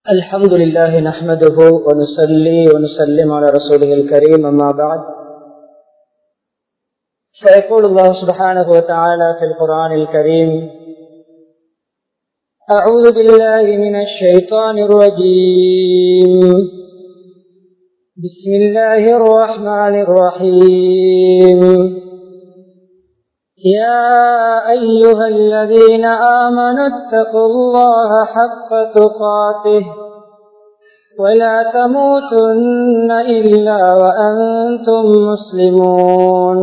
الحمد لله نحمده ونصلي ونسلم على رسوله الكريم أما بعد فيقول الله سبحانه وتعالى في القرآن الكريم أعوذ بالله من الشيطان الرجيم بسم الله الرحمن الرحيم يا أيها الذين آمنوا اتقوا الله حق تقاته ولا تموتن إلا وأنتم مسلمون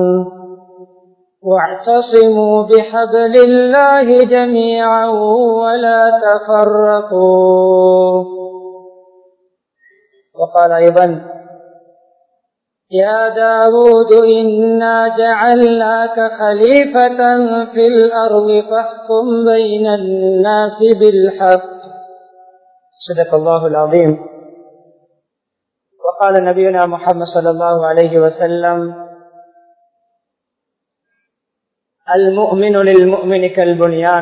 واعتصموا بحبل الله جميعا ولا تفرقوا. وقال أيضا يا داود إنا جعلناك خليفة في الأرض فاحكم بين الناس بالحق. صدق الله العظيم. وقال نبينا محمد صلى الله عليه وسلم المؤمن للمؤمن كالبنيان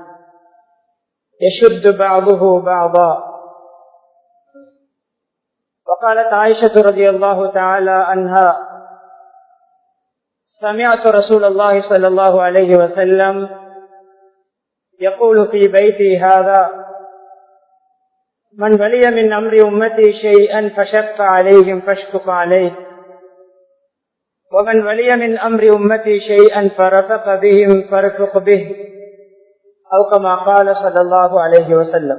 يشد بعضه بعضا. وقالت عائشة رضي الله تعالى عنها سمعت رسول الله صلى الله عليه وسلم يقول في بيتي هذا من ولي من أمر أمتي شيئا فشق عليهم فاشفق عليه ومن ولي من أمر أمتي شيئا فرفق بهم فارفق به أو كما قال صلى الله عليه وسلم.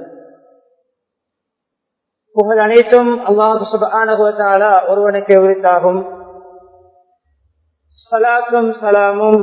புகழ் அனைத்தும் அல்லாஹ் சுப்ஹானஹு வ தஆலா ஒருவனுக்கே உரித்தாகும். ஸலாத்தும் ஸலாமும்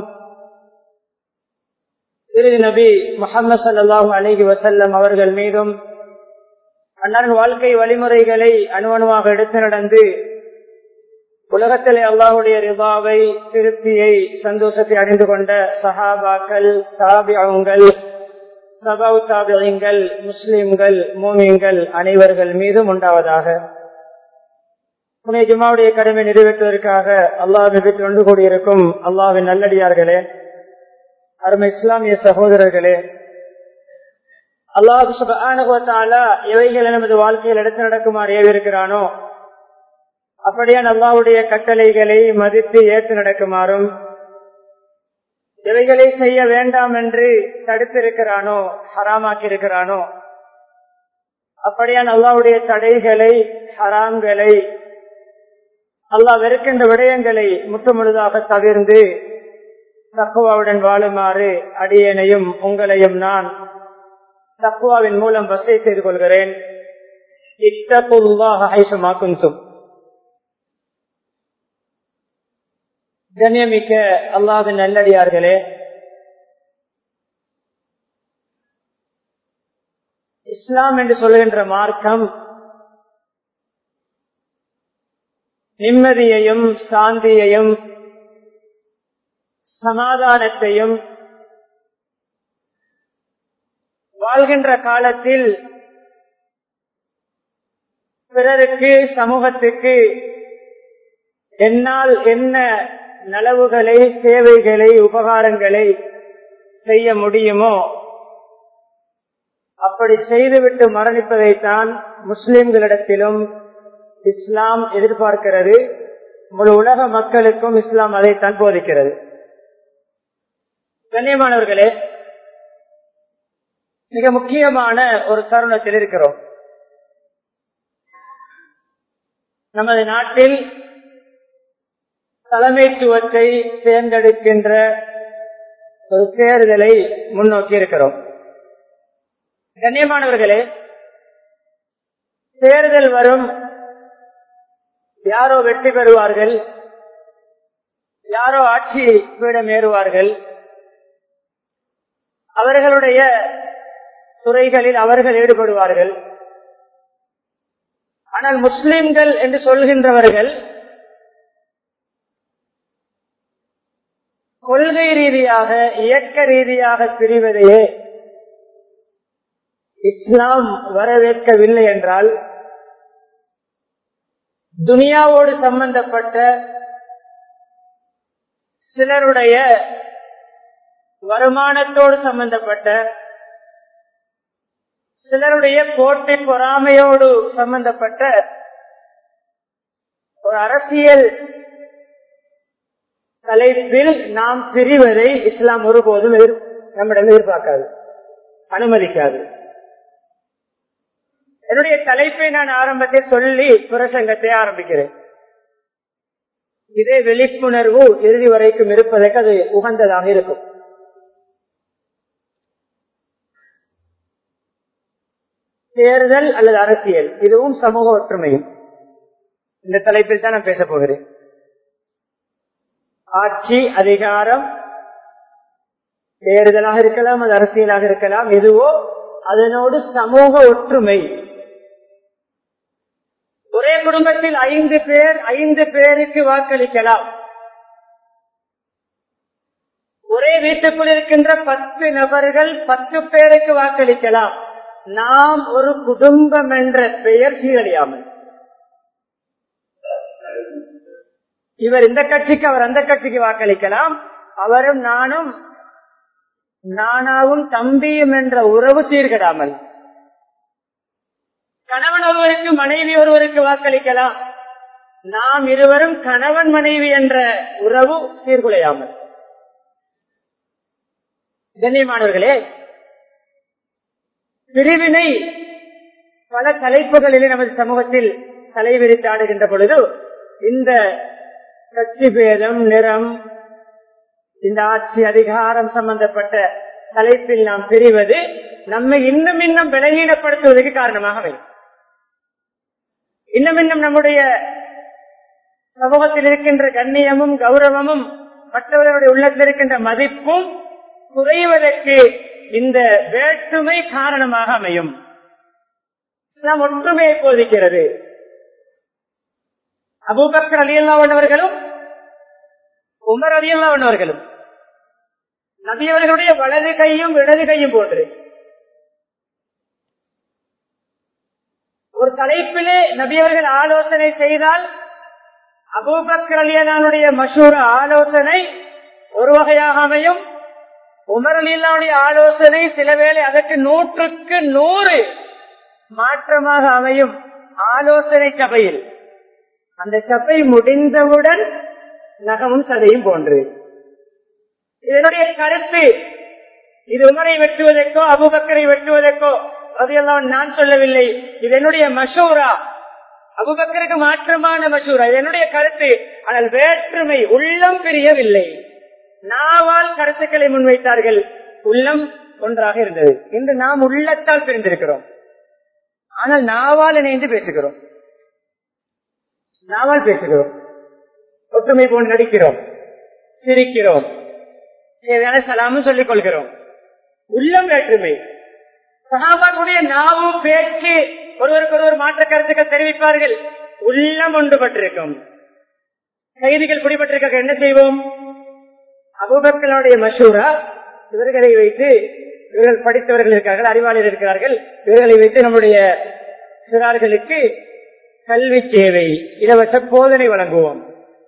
இறுதி நபி முஹம்மது ஸல்லல்லாஹு அலைஹி வஸல்லம் அவர்கள் மீதும் அன்னாரின் வாழ்க்கை வழிமுறைகளை அணுவணுவாக எடுத்து நடந்து உலகத்திலே அல்லாஹ்வுடைய ரிதாவை திருப்தியை சந்தோஷத்தை அடைந்து கொண்ட சஹாபாக்கள் தாபிஊன்கள் தபவு தாபிஈன்கள் முஸ்லிம்கள் மூமின்கள் அனைவர்கள் மீதும் உண்டாவதாக. புனித ஜும்ஆவுடைய கடமை நிறைவேற்றுவதற்காக அல்லாஹ்வை வீட்டில் ஒன்று கூடியிருக்கும் அல்லாஹ்வின் நல்லடியார்களே, அருமை இஸ்லாமிய சகோதரர்களே, அல்லாஹ் சுப்ஹானஹு வ தஆலா எவைகளை நமது வாழ்க்கையில் எடுத்து நடக்குமாறு ஏவிருக்கிறானோ அப்படியான அல்லாஹ்வுடைய கட்டளைகளை மதித்து ஏற்று நடக்குமாறும் எவைகளை செய்ய வேண்டாம் என்று தடுத்திருக்கிறானோ ஹராமாக்கி இருக்கிறானோ அப்படியான அல்லாஹ்வுடைய தடைகளை ஹராம்களை அல்லாஹ் வெறுக்கின்ற விடயங்களை முற்றுமுழுதாக தவிர்ந்து தக்வாவுடன் வாழுமாறு அடியேனையும் உங்களையும் நான் தக்வாவின் மூலம் வசை செய்து கொள்கிறேன். இத்தகுல்லாஹ ஹைசுமா குன்தும். கண்ணியமிக்க அல்லாஹ்வின் நல்லடியார்களே, இஸ்லாம் என்று சொல்கின்ற மார்க்கம் நிம்மதியையும் சாந்தியையும் சமாதானத்தையும் வாழ்கின்ற காலத்தில் பிறருக்கு சமூகத்துக்கு என்னால் என்ன நலவுகளை சேவைகளை உபகாரங்களை செய்ய முடியுமோ அப்படி செய்துவிட்டு மரணிப்பதைத்தான் முஸ்லிம்களிடத்திலும் இஸ்லாம் எதிர்பார்க்கிறது. முழு உலக மக்களுக்கும் இஸ்லாம் அதைத்தான் போதிக்கிறது. கண்ணியமானவர்களே, மிக முக்கியமான ஒரு தருணத்தில் இருக்கிறோம். நமது நாட்டில் தலைமைத்துவத்தை தேர்ந்தெடுக்கின்ற ஒரு தேர்தலை முன்னோக்கி இருக்கிறோம். கண்ணியமானவர்களே, தேர்தல் வரும், யாரோ வெற்றி பெறுவார்கள், யாரோ ஆட்சி பீடம் ஏறுவார்கள், அவர்களுடைய துறைகளில் அவர்கள் ஈடுபடுவார்கள். ஆனால் முஸ்லிம்கள் என்று சொல்கின்றவர்கள் கொள்கை ரீதியாக இயக்க ரீதியாக பிரிவதையே இஸ்லாம் வரவேற்கவில்லை என்றால், துனியாவோடு சம்பந்தப்பட்ட சிலருடைய வருமானத்தோடு சம்பந்தப்பட்ட சிலருடைய போட்டி பொறாமையோடு சம்பந்தப்பட்ட ஒரு அரசியல் தலைப்பில் நாம் பிரிவதை இஸ்லாம் ஒருபோதும் நம்மிடம் எதிர்பார்க்காது, அனுமதிக்காது. என்னுடைய தலைப்பை நான் ஆரம்பத்தில் சொல்லி பிரசங்கத்தை ஆரம்பிக்கிறேன். இதே விழிப்புணர்வு இறுதி வரைக்கும் இருப்பதற்கு அது உகந்ததாக இருக்கும். தேர்தல் அல்லது அரசியல், இதுவும் சமூக ஒற்றுமையும். இந்த தலைப்பில் தான் நான் பேச போகிறேன். ஆட்சி, அதிகாரம், தேர்தலாக இருக்கலாம், அது அரசியலாக இருக்கலாம், எதுவோ அதனோடு சமூக ஒற்றுமை. ஒரே குடும்பத்தில் 5 பேர் 5 பேருக்கு வாக்களிக்கலாம். ஒரே வீட்டுக்குள் இருக்கின்ற 10 நபர்கள் 10 பேருக்கு வாக்களிக்கலாம். நாம் ஒரு குடும்பம் என்ற பெயர் சீரழியாமல், இவர் இந்த கட்சிக்கு அவர் அந்த கட்சிக்கு வாக்களிக்கலாம், அவரும் நானும் நானாவும் தம்பியும் என்ற உறவு சீர்கெடாமல், கணவன் ஒருவருக்கு மனைவி ஒருவருக்கு வாக்களிக்கலாம், நாம் இருவரும் கணவன் மனைவி என்ற உறவு சீர்குலையாமல். கண்ணியமானவர்களே, பிரிவினை பல தலைப்புகளிலே நமது சமூகத்தில் தலைவிரித்து ஆடுகின்ற பொழுது இந்த கட்சி பேதம், நிறம், இந்த ஆட்சி அதிகாரம் சம்பந்தப்பட்ட தலைப்பில் நாம் பிரிவது நம்மை இன்னும் இன்னும் பலகீனப்படுத்துவதற்கு காரணமாக அமையும். இன்னும் இன்னும் நம்முடைய சமூகத்தில் இருக்கின்ற கண்ணியமும் கௌரவமும் மற்றவர்களுடைய உள்ளத்தில் இருக்கின்ற மதிப்பும் குறைவதற்கு இந்த வேற்றுமை காரணமாக அமையும். நாம் ஒற்றுமையை போதிக்கிறது. அபூபக்கர் ரலியல்லாஹு அன்ஹு அவர்களும் உமர் ரலியல்லாஹு அன்ஹு அவர்களும் நபி அவர்களுடைய வலது கையும் இடது கையும் போன்று ஒரு தலைப்பிலே நபி அவர்கள் ஆலோசனை செய்தால் அபூபக்கர் ரலியல்லாஹு அன்ஹுடைய மஷூரா ஆலோசனை ஒரு வகையாக அமையும். உமர் ரலியல்லாஹு அன்ஹுடைய ஆலோசனை சில வேளை அதற்கு 100க்கு 100 மாற்றமாக அமையும். ஆலோசனை சபையில் அந்த சபை முடிந்தவுடன் நகமும் சதையும் போன்று. இதனுடைய கருத்து இது உமரை வெட்டுவதற்கோ அபூபக்கரை வெட்டுவதற்கோ அதையெல்லாம் நான் சொல்லவில்லை. இது என்னுடைய மஷூரா, அபூபக்கருக்கு மாற்றமான மஷூரா, இது என்னுடைய கருத்து. ஆனால் வேற்றுமை, உள்ளம் பிரியவில்லை. நாவால் கருத்துக்களை முன்வைத்தார்கள், உள்ளம் ஒன்றாக இருந்தது. இன்று நாம் உள்ளத்தால் பிரிந்திருக்கிறோம், ஆனால் நாவால் இணைந்து பேசுகிறோம். நாவால் பேசுகிறோம், ஒற்றுமை போன்று நடிக்கிறோம், சிரிக்கிறோம், தேவையான சலாமும் சொல்லிக் கொள்கிறோம். உள்ளம் வேற்றுமை. சஹாபாக்களுடைய நாவும் பேச்சு ஒருவருக்கு ஒருவர் மாற்ற கருத்துக்கள் தெரிவிப்பார்கள், உள்ளம் ஒன்றுபட்டிருக்கும். கைதிகள் குடிபட்டிருக்க என்ன செய்வோம்? அபூபக்கருடைய மஷூரா, இவர்களை வைத்து, இவர்கள் படித்தவர்கள் இருக்கிறார்கள், அறிவாளர்கள் இருக்கிறார்கள், இவர்களை வைத்து நம்முடைய சிறார்களுக்கு கல்வி சேவை, இலவச போதனை வழங்குவோம்,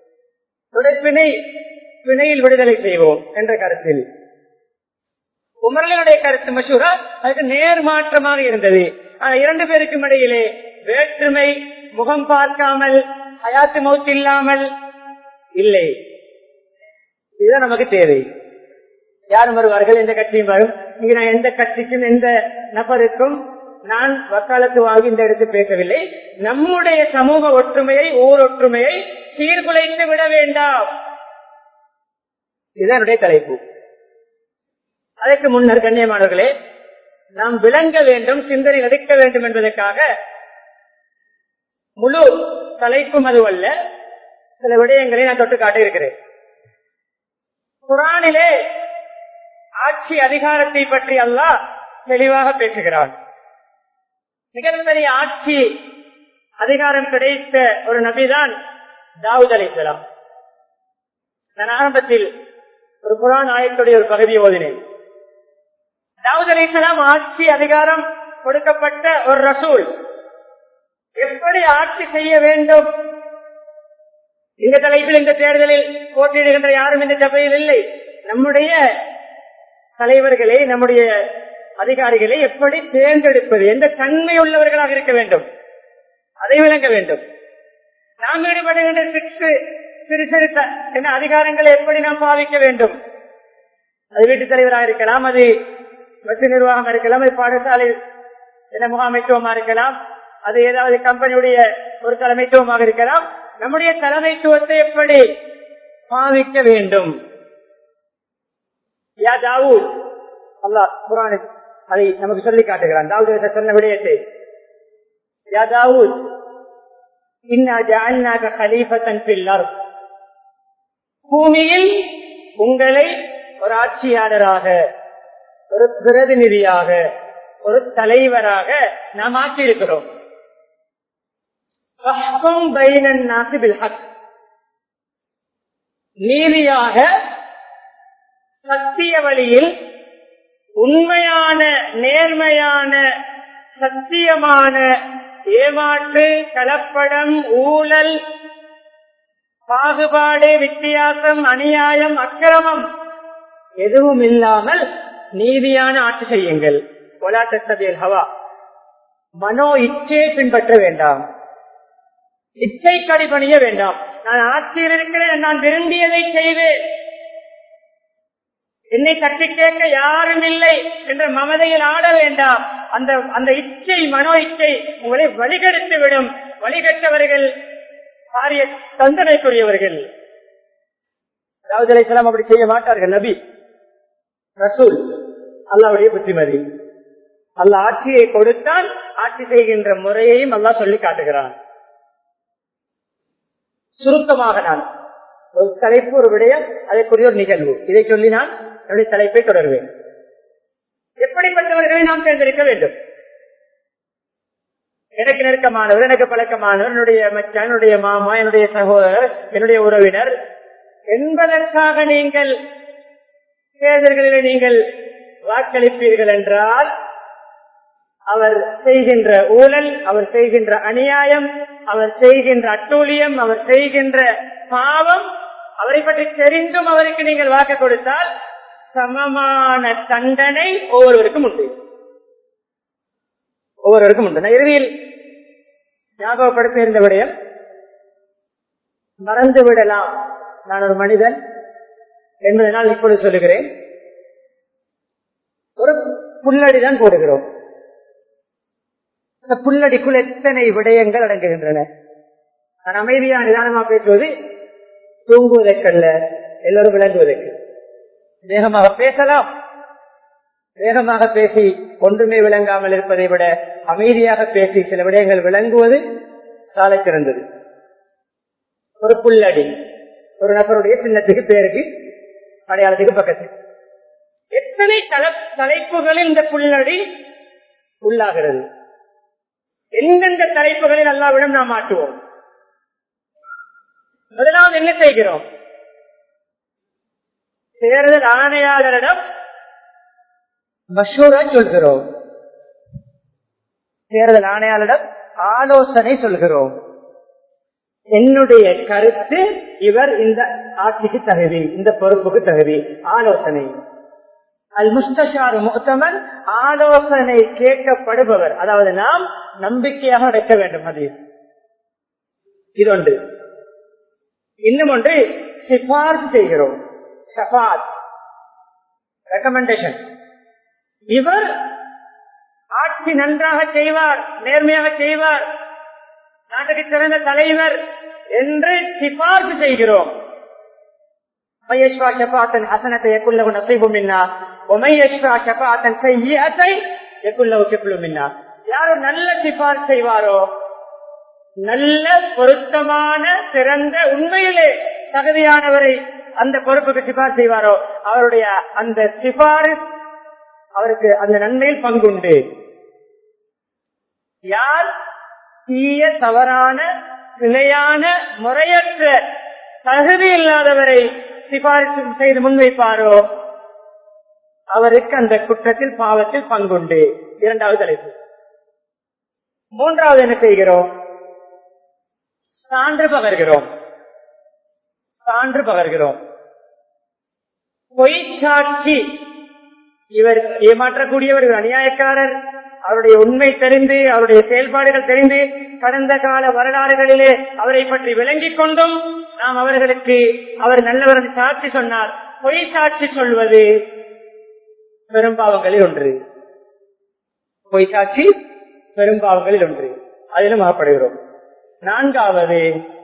பிணையில் விடுதலை செய்வோம் என்ற கருத்தில். உமர்களுடைய கருத்து மஷூரா அதுக்கு நேர்மாற்றமாக இருந்தது. ஆனால் 2 பேருக்கும் இடையிலே வேற்றுமை, முகம் பார்க்காமல், ஹயாத்து மௌத் இல்லாமல் இல்லை. இதுதான் நமக்கு தேவை. யாரும் வருவார்கள், எந்த கட்சியும் வரும். இங்க நான் எந்த கட்சிக்கும் எந்த நபருக்கும் நான் வக்காலத்து வாங்கி இந்த இடத்தில் பேசவில்லை. நம்முடைய சமூக ஒற்றுமையை, ஊர் ஒற்றுமையை சீர்குலைத்து விட வேண்டாம். இதுதான் என்னுடைய தலைப்பு. அதற்கு முன்னர் கண்ணியமானவர்களே, நாம் விளங்க வேண்டும், சிந்தனை நடிக்க வேண்டும் என்பதற்காக முழு தலைப்பும் அதுவல்ல, சில விடயங்களை நான் தொட்டு காட்ட இருக்கிறேன். குர்ஆனிலே ஆட்சி அதிகாரத்தை பற்றி அல்லாஹ் தெளிவாக பேசுகிறான். மிகப்பெரிய ஆட்சி அதிகாரம் கிடைத்த ஒரு நபிதான் தாவூத் அலைஹிஸ்ஸலாம். நான் ஆரம்பத்தில் ஒரு குர்ஆன் ஆயத்துடைய ஒரு பகுதியை ஓதினேன். தாவூத் அலைஹிஸ்ஸலாம் ஆட்சி அதிகாரம் கொடுக்கப்பட்ட ஒரு ரசூல். எப்படி ஆட்சி செய்ய வேண்டும்? இந்த தலைப்பில், இந்த தேர்தலில் போட்டியிடுகின்ற யாரும் இந்த சபையில் இல்லை. நம்முடைய தலைவர்களை, நம்முடைய அதிகாரிகளை எப்படி தேர்ந்தெடுப்பது, எந்த தன்மை உள்ளவர்களாக இருக்க வேண்டும் அதை விளங்க வேண்டும். நாம் ஈடுபடுகின்ற சிறு சிறு என்ன அதிகாரங்களை எப்படி நாம் பாவிக்க வேண்டும். அது வீட்டுத் தலைவராக இருக்கலாம், அது வசதி நிர்வாகம் இருக்கலாம், அது பாடசாலை என்ன முகாமைத்துவமாக இருக்கலாம், அது ஏதாவது கம்பெனியுடைய ஒரு தலைமைத்துவமாக இருக்கலாம். நம்முடைய தலைமைத்துவத்தை எப்படி பாவிக்க வேண்டும். யா தாவூத், அல்லாஹ் குர்ஆனில் அதை நமக்கு சொல்லி காட்டுகிறான். தாவூத் சொன்ன விடயத்தை, யா தாவூத் இன்னா ஜஅல்நாக கலீஃபத்தன் ஃபில் அர்த், பூமியில் உங்களை ஒரு ஆட்சியாளராக, ஒரு பிரதிநிதியாக, ஒரு தலைவராக நாம் ஆக்கியிருக்கிறோம். நீதியாக சத்திய வழியில் உண்மையான நேர்மையான சத்தியமான ஏமாற்று கலப்படம் ஊழல் பாகுபாடு வித்தியாசம் அநியாயம் அக்கிரமம் எதுவும் இல்லாமல் நீதியான ஆட்சி செய்யுங்கள். ஒலாட்டத்தபியல் ஹவா, மனோ இச்சையை பின்பற்ற வேண்டாம், இச்சை கடிபணிய வேண்டாம். நான் ஆட்சியில் இருக்கிறேன், நான் விரும்பியதை செய்வேன், என்னை தட்டி கேட்க யாரும் இல்லை என்ற மமதையில் ஆட வேண்டாம். அந்த இச்சை மனோ இச்சை உங்களை வழிகெடுத்து விடும். வழிகட்டவர்கள் பாரிய தண்டனைக்குரியவர்கள். தாவூத் அலைஹிஸ்ஸலாம் அப்படி செய்ய மாட்டார்கள். நபி ரசூல் அல்லாஹ்வுடைய புத்திமதி. அல்லாஹ் ஆட்சியை கொடுத்தான், ஆட்சி செய்கின்ற முறையையும் அல்லாஹ் சொல்லி காட்டுகிறான். சுருக்கமாக நான் ஒரு தலைப்பு, ஒரு விடயம், அதற்குரிய ஒரு நிகழ்வு, இதை சொல்லி நான் என்னுடைய தலைப்பை தொடர்வேன். எப்படிப்பட்டவர்களை நாம் தேர்ந்தெடுக்க வேண்டும்? எனக்கு நெருக்கமானவர், எனக்கு பழக்கமானவர், என்னுடைய மச்சான், என்னுடைய மாமா, என்னுடைய சகோதரர், என்னுடைய உறவினர் என்பதற்காக நீங்கள் தேர்தல்களில் நீங்கள் வாக்களிப்பீர்கள் என்றால், அவர் செய்கின்ற ஊழல், அவர் செய்கின்ற அநியாயம், அவர் செய்கின்ற அட்டூழியம், அவர் செய்கின்ற பாவம், அவரை பற்றி தெரிந்தும் அவருக்கு நீங்கள் வாக்கு கொடுத்தால் சமமான தண்டனை ஒவ்வொருவருக்கும் உண்டு. ஒவ்வொருவருக்கும் உண்டு. நான் இறுதியில் ஞாபகப்படுத்த இருந்த விடயம், மறந்து விடலாம், நான் ஒரு மனிதன் என்பதனால் இப்பொழுது சொல்லுகிறேன். ஒரு புல்லடிதான் போடுகிறோம். அந்த புல்லடிக்குள் எத்தனை விடயங்கள் அடங்குகின்றன. நான் அமைதியா நிதானமா பேசுவது தூங்குவதற்கல்ல, எல்லோரும் விளங்குவதற்கு. வேகமாக பேசலாம், வேகமாக பேசி ஒன்றுமே விளங்காமல் இருப்பதை விட அமைதியாக பேசி சில விடயங்கள் விளங்குவது சாலை சிறந்தது. ஒரு புல்லடி, ஒரு நபருடைய சின்னத்துக்கு, பேருக்கு, அடையாளத்துக்கு பக்கத்தில் எத்தனை தலைப்புகளில் இந்த புல்லடி உள்ளாகிறது. எந்தெந்த தலைப்புகளில் அல்லாஹ்விடம் நாம் மாற்றுவோம். முதலாவது என்ன செய்கிறோம்? தேர்தல் ஆணையாளரிடம் மஷூரா சொல்கிறோம். தேர்தல் ஆணையாளரிடம் ஆலோசனை சொல்கிறோம். என்னுடைய கருத்து, இவர் இந்த ஆட்சிக்கு தகுதி, இந்த பொறுப்புக்கு தகுதி. ஆலோசனை. அல் முஸ்தஷாரு முஹ்தமன், ஆலோசனை கேட்கப்படுபவர். அதாவது நாம் நம்பிக்கையாக நடக்க வேண்டும். அது இது ஒன்று. இன்னும் ஒன்று, சிபார்சு செய்கிறோம். ஷஃபாத், ரெக்கமெண்டேஷன். இவர் ஆட்சி நன்றாக செய்வார், நேர்மையாக செய்வார், நாட்டுக்கு சிறந்த தலைவர் என்று சிபார்சு செய்கிறோம். யாரோ நல்ல சிபார்சு செய்வாரோ, நல்ல பொருத்தமான சிறந்த உண்மையிலே தகுதியானவரை அந்த பொறுப்புக்கு சிபார்சு செய்வாரோ, அவருடைய அந்த சிபாரிசு அவருக்கு அந்த நன்மையில் பங்குண்டு. யார் தீய தவறான பிழையான முறையற்ற தகுதி இல்லாதவரை சிபாரிசு செய்து முன்வைப்பாரோ, அவருக்கு அந்த குற்றத்தில் பாவத்தில் பங்குண்டு. இரண்டாவது தலைப்பு. மூன்றாவது என்ன செய்கிறோம்? சான்று பகர்கிறோம். சான்று பகர்கிறோம். பொய் சாட்சி இவர் ஏமாற்றக்கூடியவர், இவர் அநியாயக்காரர், அவருடைய உண்மை தெரிந்து அவருடைய செயல்பாடுகள் தெரிந்து கடந்த கால வரலாறுகளிலே அவரை பற்றி விளங்கிக் கொண்டும் நாம் அவர்களுக்கு அவர் நல்லவர் சாட்சி சொன்னார். பொய் சாட்சி சொல்வது பெரும்பாவங்களில் ஒன்று. பொய் சாட்சி பெரும்பாவங்களில் ஒன்று. அதிலும் ஆகப்படுகிறோம். நான்காவது,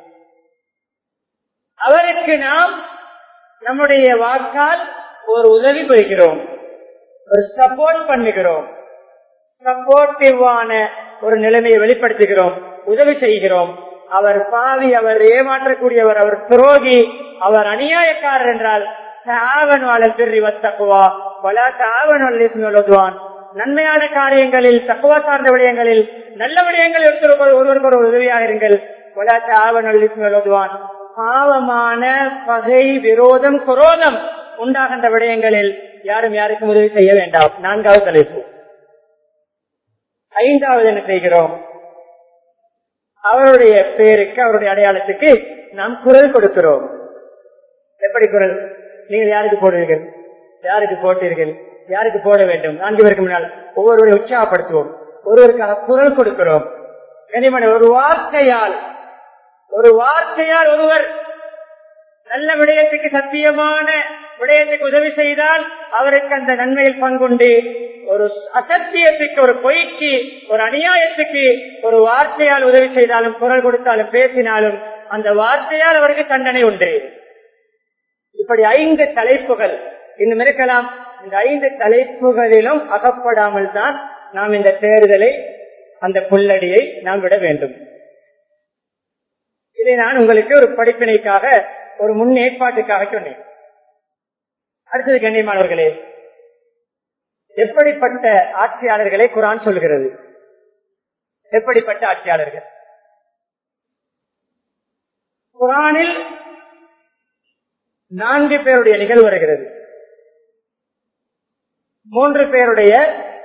அவருக்கு நாம் நம்முடைய வாக்கால் ஒரு உதவி புரிகிறோம், ஒரு சப்போர்ட் பண்ணுகிறோம், சப்போர்ட்டிவான ஒரு நிலைமையை வெளிப்படுத்துகிறோம், உதவி செய்கிறோம். அவர் பாவி, அவர் ஏமாற்றக்கூடியவர், அவர் துரோகி, அவர் அநியாயக்காரர் என்றால் நன்மையான காரியங்களில், தக்குவா சார்ந்த விடயங்களில், நல்ல விடயங்களில் ஒருவருக்கு ஒரு உதவியாக இருங்கள். பாவமான பகை, விரோதம், குரோதம் உண்டாகின்ற விடயங்களில் யாரும் யாருக்கும் உதவி செய்ய வேண்டாம். நான்காவது தலைப்பு. ஐந்தாவது என்ன செய்கிறோம்? அவருடைய பேருக்கு, அவருடைய அடையாளத்துக்கு நாம் குரல் கொடுக்கிறோம். எப்படி குரல்? நீங்கள் யாருக்கு போடுவீர்கள், யாருக்கு போட்டீர்கள், யாருக்கு போட வேண்டும்? 4 பேருக்கு முன்னால் ஒவ்வொருவரை உற்சாகப்படுத்துவோம், ஒருவருக்காக குரல் கொடுக்கிறோம். கனிமணி, ஒரு வார்த்தையால் ஒருவர் நல்ல விடயத்துக்கு, சத்தியமான விடயத்துக்கு உதவி செய்தால் அவருக்கு அந்த நன்மையில் பங்குண்டு. ஒரு அசத்தியத்துக்கு, ஒரு பொய்க்கு, ஒரு அநியாயத்துக்கு ஒரு வார்த்தையால் உதவி செய்தாலும், குரல் கொடுத்தாலும், பேசினாலும் அந்த வார்த்தையால் அவருக்கு தண்டனை உண்டு. இப்படி 5 தலைப்புகள் இன்னும் இருக்கலாம். இந்த 5 தலைப்புகளிலும் அகப்படாமல் தான் நாம் இந்த தேர்தலை, அந்த புல்லடியை நாம் விட வேண்டும். இதை நான் உங்களுக்கு ஒரு படிப்பினைக்காக, ஒரு முன்னேற்பாட்டுக்காக சொன்னேன். அடுத்தது கண்ணியமானவர்களே, எப்படிப்பட்ட ஆட்சியாளர்களை குர்ஆன் சொல்கிறது? எப்படிப்பட்ட ஆட்சியாளர்கள்? குர்ஆனில் 4 பேருடைய நிகழ்வு வருகிறது. 3 பேருடைய,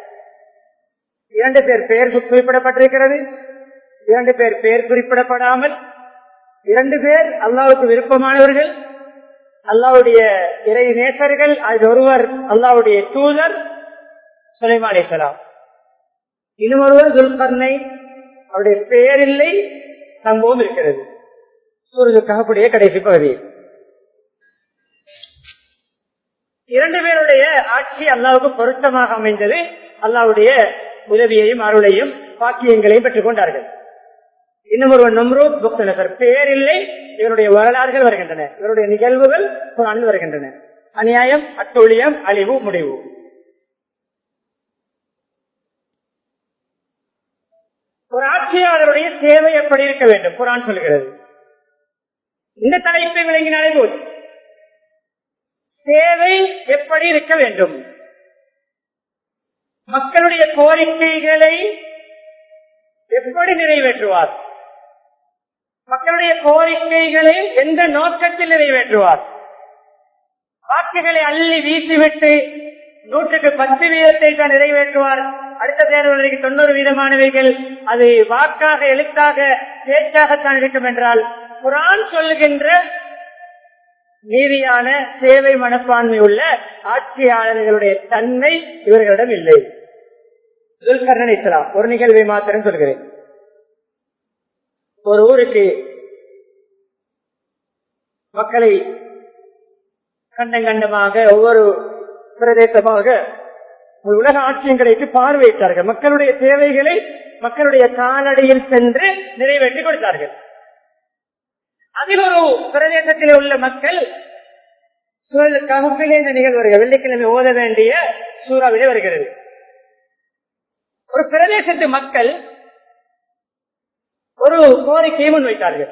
2 பேர் பெயர் குறிப்பிடப்பட்டிருக்கிறது, 2 பேர் பெயர் குறிப்பிடப்படாமல், 2 பேர் அல்லாஹ்வுக்கு விருப்பமானவர்கள், அல்லாஹ்வுடைய இறை நேசர்கள். அது ஒருவர் அல்லாஹ்வுடைய தூதர் சுலைமான் அலைஹிஸ்ஸலாம், இன்னும் ஒருவர் துல்கர்னைன், அவருடைய பெயர் இல்லை, சம்பவம் இருக்கிறது. சூரத்துல் கஹ்ஃபுடைய கடைசி பகுதி. 2 பேருடைய ஆட்சி அல்லாஹ்வுக்கு பொருத்தமாக அமைந்தது. அல்லாஹ்வுடைய உதவியையும் அருளையும் பாக்கியங்களையும் பெற்றுக் கொண்டார்கள். இன்னும் ஒருவர் நம்ரூத் புக்தனசர், பெயர் இல்லை, இவருடைய வரலாறுகள் வருகின்றன, இவருடைய நிகழ்வுகள் குர்ஆனில் வருகின்றன. அநியாயம், அட்டூழியம், அழிவு, முடிவு. ஒரு ஆட்சியாளருடைய சேவை எப்படி இருக்க வேண்டும் குர்ஆன் சொல்கிறது. இந்த தலைப்பை விளங்கினாலே போது, சேவை எப்படி இருக்க வேண்டும், மக்களுடைய கோரிக்கைகளை எப்படி நிறைவேற்றுவார், மக்களுடைய கோரிக்கைகளை எந்த நோக்கத்தில் நிறைவேற்றுவார். வாக்குகளை அள்ளி வீசிவிட்டு 100க்கு 10% தான் நிறைவேற்றுவார். அடுத்த தேர்தலுக்கு 90% அது வாக்காக, எழுத்தாக, பேச்சாகத்தான் இருக்கும் என்றால், குர்ஆன் சொல்லுகின்ற நீதியான சேவை மனப்பான்மை உள்ள ஆட்சியாளர்களுடைய தன்மை இவர்களிடம் இல்லை. துல்கர்னைன் இஸ்லாம் ஒரு நிகழ்வை மாத்திரம் சொல்கிறேன். ஒரு ஊருக்கு மக்களை கண்டமாக, ஒவ்வொரு பிரதேசமாக உலக ஆட்சியங்களுக்கு பார்வையிட்டார்கள். மக்களுடைய தேவைகளை மக்களுடைய காலடியில் சென்று நிறைவேற்றி கொடுத்தார்கள். அதில் ஒரு பிரதேசத்தில் உள்ள மக்கள் கஹ்ஃபிலே இந்த நிகழ்வு வெள்ளிக்கிழமை ஓத வேண்டிய சூறாவிலே வருகிறது. ஒரு பிரதேசத்து மக்கள் ஒரு கோரிக்கையை முன்வைத்தார்கள்.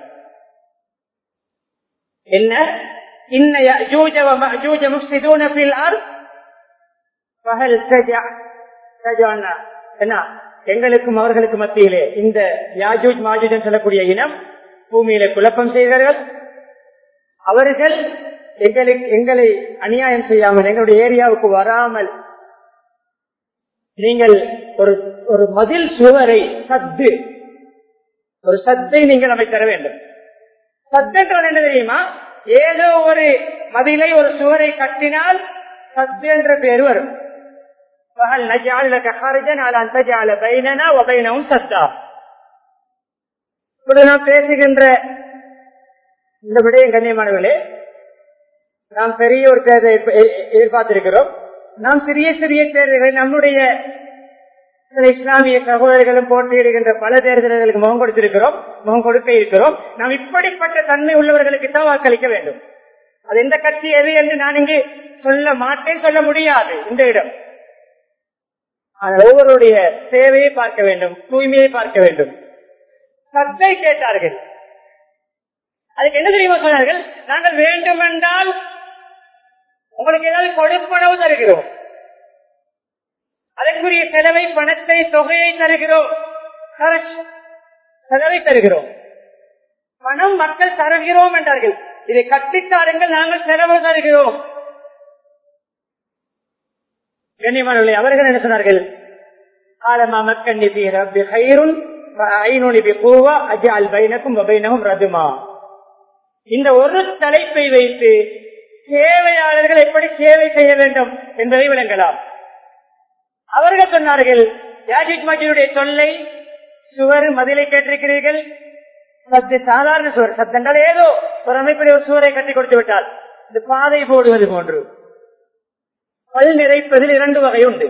என்ன? இன்ன யஜூஜ வ மஅஜூஜ முஃப்ஸிதூன ஃபில் அர்த் ஃபஹல் தஜஅனா, என்ன, எங்களுக்கும் அவர்களுக்கு மத்தியிலே இந்த யாஜூஜ் மாஜூஜ் சொல்லக்கூடிய இனம் பூமியிலே குழப்பம் செய்கிறார்கள். அவர்கள் எங்களை அநியாயம் செய்யாமல், எங்களுடைய ஏரியாவுக்கு வராமல் நீங்கள் ஒரு மதில் சுவரை, ஒரு சத்தை நீங்கள் அமைத்தர வேண்டும். சத்தென்றது என்ன தெரியுமா? ஏதோ ஒரு மதிலை, ஒரு சுவரை கட்டினால் சத்து என்ற பேர் வரும். நாம் பேசுகின்ற இந்த விடயம் கண்ணியமானவர்களே, நாம் பெரிய ஒரு தேர்தலை எதிர்பார்த்திருக்கிறோம். நாம் சிறிய சிறிய தேர்தல்களை நம்முடைய இஸ்லாமிய சகோதரர்களும் போட்டியிடுகின்ற பல தேர்தல்களுக்கு முகம் கொடுத்திருக்கிறோம், முகம் கொடுக்க இருக்கிறோம். நாம் இப்படிப்பட்ட தன்மை உள்ளவர்களுக்கு தான் வாக்களிக்க வேண்டும். அது எந்த கட்சி எது என்று நான் இங்கு சொல்ல மாட்டேன், சொல்ல முடியாது இந்த இடம். ஒவ்வொருடைய சேவையை பார்க்க வேண்டும், தூய்மையை பார்க்க வேண்டும். சத்தை கேட்டார்கள், அதுக்கு என்ன தெரியுமா சொன்னார்கள்? நாங்கள் வேண்டுமென்றால் உங்களுக்கு ஏதாவது கொடுப்பனவு தருகிறோம், அதற்குரிய செலவை, பணத்தை, தொகையை தருகிறோம், செலவை தருகிறோம். பணம் மக்கள் தருகிறோம் என்றார்கள். இதை கட்டித்தாருங்கள், நாங்கள் செலவு தருகிறோம். கண்ணியமானவர்களே, அவர்கள் என்ன சொன்னார்கள்? இந்த ஒரு தலைப்பை வைத்து சேவையாளர்கள் எப்படி சேவை செய்ய வேண்டும் என்பதை விளங்கலாம். அவர்கள் சொன்னார்கள், யாஜூஜ் மாஜூஜுடைய தொல்லை, சுவர் மதிலை கேட்டிருக்கிறீர்கள், சத்து சாதாரண சுவர், சத்தென்றால் ஏதோ ஒரு அமைப்பில் ஒரு சுவரை கட்டி கொடுத்து விட்டால் இந்த பாதை போடுவது போன்று. பல் நிறைப்பதில் 2 வகை உண்டு.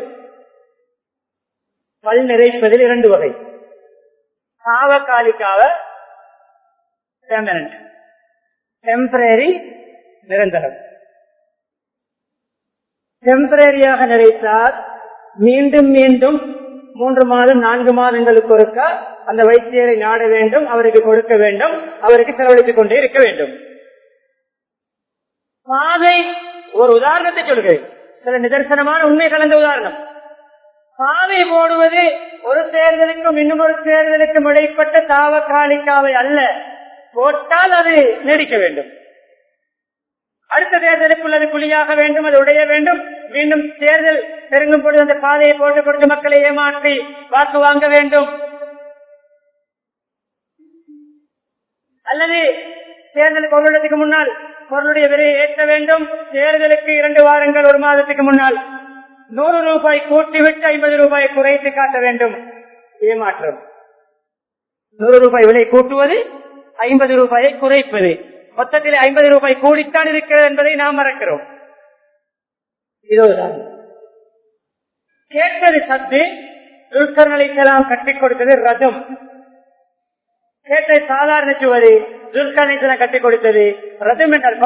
பல் நிறைப்பதில் 2 வகை. தாவகாலிக்காக பெர்மனன்ட், டெம்பரரி, நிரந்தரம். டெம்பரரியாக நிறைத்தால் மீண்டும் மீண்டும் 3 மாதம் 4 மாதங்களுக்கு ஒருக்க அந்த வைத்தியரை நாட வேண்டும், அவருக்கு கொடுக்க வேண்டும், அவருக்கு செலவழித்துக் கொண்டே இருக்க வேண்டும். பாதை, ஒரு உதாரணத்தை சொல்கிறேன், சில நிதர்சனமான உண்மை கலந்த உதாரணம். பாதை போடுவது ஒரு தேர்தலுக்கும் இன்னும் ஒரு தேர்தலுக்கும் இடைப்பட்ட தாவகாலிக்காவை அல்ல. போட்டால் அது நீடிக்க வேண்டும், அடுத்த தேர்தலுக்குள் அது குழியாக வேண்டும், அது உடைய வேண்டும். மீண்டும் தேர்தல் நெருங்கும் பொழுது அந்த பாதையை போட்டு கொடுத்து மக்களை ஏமாற்றி வாக்கு வாங்க வேண்டும். அல்லது தேர்தலுக்கு 1 வருடத்துக்கு முன்னால் பொருளுடைய விலையை ஏற்ற வேண்டும், தேர்தலுக்கு 2 வாரங்கள் 1 மாதத்துக்கு முன்னால் 100 ரூபாய் கூட்டிவிட்டு 50 ரூபாயை குறைத்து காட்ட வேண்டும். ஏமாற்றம். 100 ரூபாய் விலை கூட்டுவது, 50 ரூபாயை குறைப்பது, மொத்தத்தில் 50 ரூபாய் கூடித்தான் இருக்கிறது என்பதை நாம் மறக்கிறோம். இதுதான் கேட்டது சத்து. துல்கர்ணைக்கெல்லாம் கட்டிக் கொடுத்தது ரதம். கேட்டது சாதாரண சுவரு, துல்கர்ணைக்கெல்லாம் கட்டிக் கொடுத்தது ரதம் என்றால்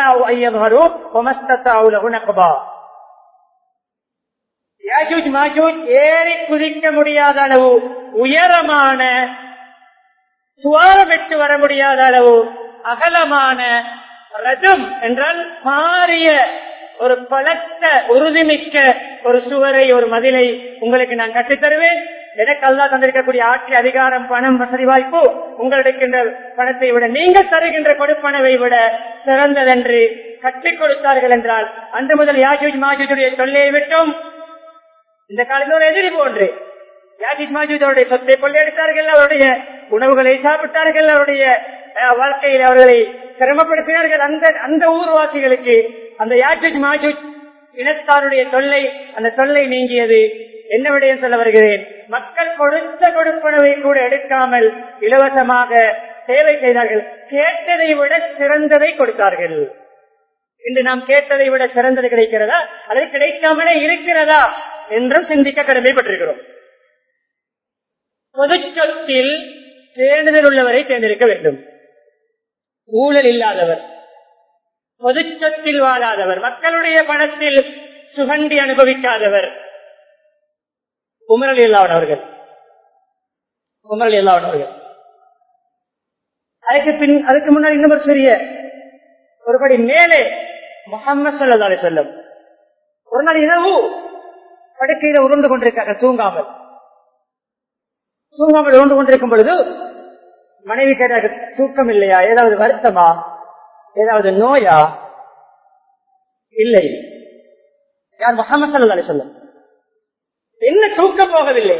ஏறி குதிக்க முடியாத அளவு உயரமான, துவாரமிட்டு வர முடியாத அளவு அகலமான ரதம் என்றால் பாரிய ஒரு பலத்த உறுதிமிக்க ஒரு சுவரை, ஒரு மதிலை உங்களுக்கு நான் கட்டித்தருவேன். எனக்கு அல்லாஹ் தந்திருக்கக்கூடிய ஆட்சி, அதிகாரம், பணம், வசதி வாய்ப்பு உங்களுடைய பணத்தை விட, நீங்கள் தருகின்ற கொடுப்பனவை விட சிறந்ததென்று கட்டிக் கொடுத்தார்கள் என்றால், அன்று முதல் யாஜூஜ் மாஜூஜுடைய தொல்லையை விட்டும் இந்த காலத்தில் ஒரு எதிரி போன்று யாஜூஜ் மாஜூஜுடைய சொத்தை கொள்ளையடித்தார்கள், அவருடைய உணவுகளை சாப்பிட்டார்கள், அவருடைய வாழ்க்கையில் அவர்களை சிரமப்படுத்தினார்கள். அந்த ஊர்வாசிகளுக்கு அந்த யாஜூஜ் மாஜூஜ் இனத்தாருடைய தொல்லை, அந்த தொல்லை நீங்கியது. என்ன விடயம் சொல்ல வருகிறேன்? மக்கள் கொடுத்த கொடுப்பனவை கூட எடுக்காமல் இலவசமாக சேவை செய்தார்கள். கேட்டதை விட சிறந்ததை கொடுத்தார்கள். இன்று நாம் கேட்டதை விட சிறந்தது கிடைக்கிறதா அல்லது கிடைக்காமலே இருக்கிறதா என்றும் சிந்திக்க கடமைப்பட்டிருக்கிறோம். பொது சொத்தில் தேர்தல் உள்ளவரை தேர்ந்தெடுக்க வேண்டும். ஊழல் இல்லாதவர், பொது சொத்தில் வாழாதவர், மக்களுடைய பணத்தில் சுகண்டி அனுபவிக்காதவர் உமர் ரலியல்லாஹு அவர்கள். அதுக்கு முன்னால் இன்னொரு சிறிய ஒருபடி மேலே முஹம்மது ஸல்லல்லாஹு அலைஹி வஸல்லம் ஒரு நாள் இரவு படுக்கையில உருண்டு கொண்டிருக்காங்க, தூங்காமல் உருண்டு கொண்டிருக்கும் பொழுது மனைவி கேட்டார்கள், தூக்கம் இல்லையா, ஏதாவது வருத்தமா, ஏதாவது நோயா? இல்லை. யார்? முஹம்மது ஸல்லல்லாஹு அலைஹி வஸல்லம். என்ன தூக்கம் போகவில்லை?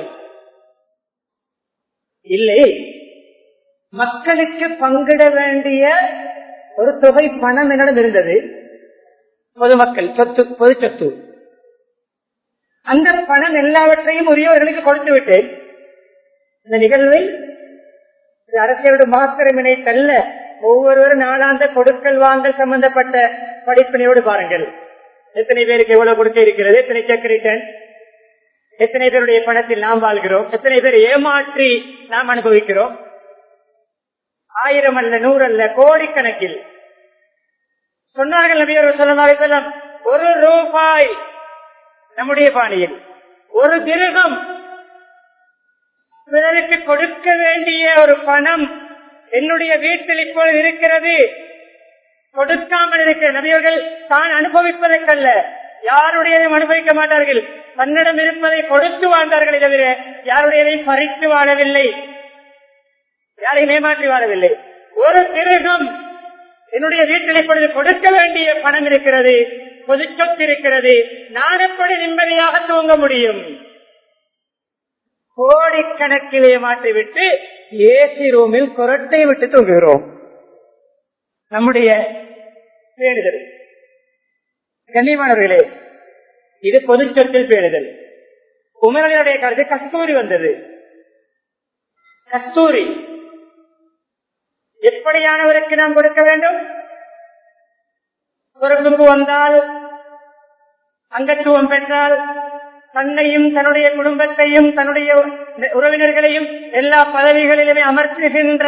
இல்லை, மக்களுக்கு பங்கிட வேண்டிய ஒரு தொகை பணம் என்னிடம் இருந்தது, பொதுமக்கள் சொத்து, பொது சொத்து. அந்த பணம் எல்லாவற்றையும் உரியவர்களுக்கு கொடுத்து விட்டேன். இந்த நிகழ்வை அரசியலோட மாத்திரமினை தள்ள ஒவ்வொருவரும் நாளாந்த கொடுக்கல் வாங்கல் சம்பந்தப்பட்ட படிப்பினையோடு பாருங்கள். எத்தனை பேருக்கு எவ்வளவு கொடுக்க இருக்கிறது, எத்தனை செக் ரிட்டர்ன், எத்தனை பேருடைய பணத்தில் நாம் வாழ்கிறோம், எத்தனை பேர் ஏமாற்றி நாம் அனுபவிக்கிறோம். 1000 அல்ல, 100 அல்ல, கோடிக்கணக்கில். சொன்னார்கள் நபியர் ஸல்லல்லாஹு அலைஹி வஸல்லம், ₹1 நம்முடைய பாணியில் 1 திர்ஹம் பிறருக்கு கொடுக்க வேண்டிய ஒரு பணம் என்னுடைய வீட்டில் இப்பொழுது இருக்கிறது, கொடுக்காமல் இருக்கிற நபியர்கள் தான் அனுபவிப்பதற்கல்ல, யாருடையதையும் அனுபவிக்க மாட்டார்கள், தன்னிடம் இருப்பதை கொடுத்து வாழ்ந்தார்கள், தவிர யாருடையதையும் பறித்து வாழவில்லை, யாரையும் ஏமாற்றி வாழவில்லை. 1 திர்ஹம் என்னுடைய வீட்டில் இப்பொழுது கொடுக்க வேண்டிய பணம் இருக்கிறது, பொது சொத்து இருக்கிறது, நான் எப்படி நிம்மதியாக தூங்க முடியும்? கோடிக்கணக்கிலே மாற்றிவிட்டு ஏசி ரூமில் கொரட்டை விட்டு தூங்குகிறோம். நம்முடைய பேணுதல். கண்ணியமானவர்களே, இது பொது சொத்தில் பேணுதல். உமரனுடைய கருத்து கஸ்தூரி வந்தது. கஸ்தூரி எப்படியானவருக்கு நாம் கொடுக்க வேண்டும்? பொறுப்புக்கு வந்தால், அங்கத்துவம் பெற்றால், தன்னையும் தன்னுடைய குடும்பத்தையும் தன்னுடைய உறவினர்களையும் எல்லா பதவிகளிலுமே அமர்த்துகின்ற,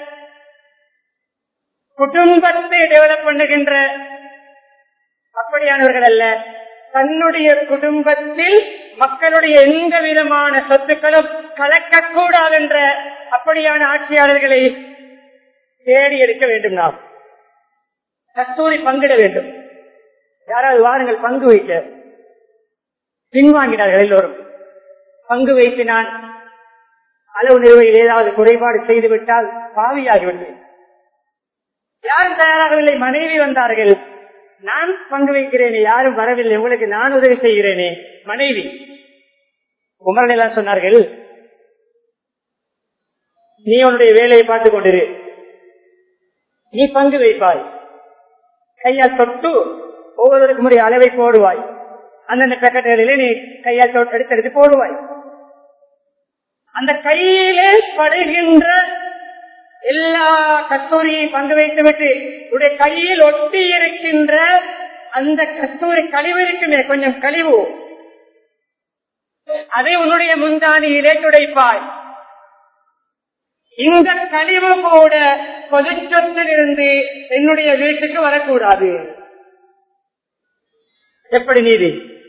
குடும்பத்தை டெவலப் பண்ணுகின்ற அப்படியானவர்கள் அல்ல. தன்னுடைய குடும்பத்தில் மக்களுடைய எந்த விதமான சொத்துக்களும் கலக்கக்கூடாது என்ற அப்படியான ஆட்சியாளர்களை தேடி எடுக்க வேண்டும். நாம் கஸ்தூரி பங்கிட வேண்டும். யாராவது வாருங்கள் பங்கு வைக்க, பின்வாங்கினார்கள். எல்லோரும் பங்கு வைத்து நான் அளவு நிறுவையில் ஏதாவது குறைபாடு செய்துவிட்டால் பாவியாகிவிட்டேன். யாரும் தயாராகவில்லை. மனைவி வந்தார்கள், நான் பங்கு வைக்கிறேனே, யாரும் வரவில்லை, உங்களுக்கு நான் உதவி செய்கிறேனே. மனைவி உமரன் எல்லாம் சொன்னார்கள், நீ உன்னுடைய வேலையை பார்த்துக் கொண்டிரு, நீ பங்கு வைப்பாய், கையால் தொட்டு ஒவ்வொருவருக்கும் முறை அளவை போடுவாய், அந்தந்த பேக்கெட்டுகளிலே நீ கையால் தொட்டு எடுத்து போடுவாய். அந்த கையிலே படுகின்ற எல்லா கஸ்தூரியை பங்கு வைத்துவிட்டு உடைய கையில் ஒட்டி இருக்கின்ற அந்த கஸ்தூரி கழிவு இருக்குமே, கொஞ்சம் கழிவு, அதை உன்னுடைய முந்தானியிலே துடைப்பாய். இந்த கழிவு கூட பொது சொத்தில் இருந்து என்னுடைய வீட்டுக்கு வரக்கூடாது. எப்படி நீதி?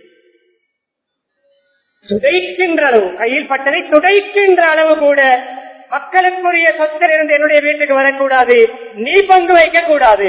துடைக்கின்ற அளவு, கையில் பட்டதை துடைக்கின்ற அளவு கூட மக்களுக்குரிய சொத்தில் இருந்து என்னுடைய வீட்டுக்கு வரக்கூடாது, நீ பங்கு வைக்க கூடாது.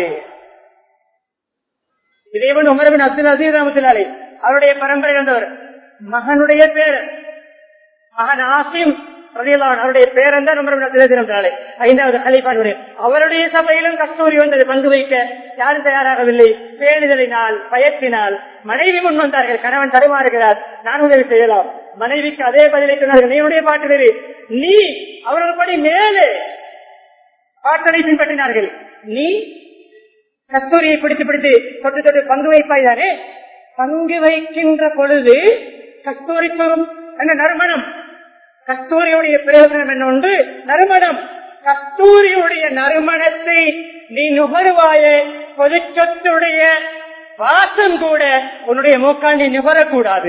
இதேபோல் உமர் பின் அப்துல் அசீஸ் ரஹ்மத்துல்லாஹி அவருடைய பரம்பரை வந்தவர், மகனுடைய பேர் மகன் ஆசிம் ரலியல்லாஹு அவருடைய பேரன் தான் உமர் பின் அப்துல் அசீஸ் ரஹ்மத்துல்லாஹி, 5வது கலீஃபாவுடைய. அவருடைய சபையிலும் கஸ்தூரி வந்தது, பங்கு வைக்க யாரும் தயாராகவில்லை. பேணுதலினால், பயத்தினால் மனைவி முன் வந்தார்கள். கணவன் தடுமாறுகிறார், நான் உதவி செய்யலாம். மனைவிக்கு அதே பதிலை சொன்னார்கள், நீ உடைய பாட்டிலே, நீ அவர்களுபடி மேலே பாட்டனை பின்பற்றினார்கள். நீ கஸ்தூரியை பிடித்து பிடித்து தொட்டு தொட்டு பங்கு வைப்பாய் தானே. பங்கு வைக்கின்ற பொழுது கஸ்தூரி தரும் என்ற நறுமணம், கஸ்தூரியுடைய பிரயோஜனம் என்ன ஒன்று? நறுமணம். கஸ்தூரியுடைய நறுமணத்தை நீ நுகருவாயே, பொது சொத்துடைய வாசம் கூட உன்னுடைய மூக்கால் நீ நுகரக்கூடாது.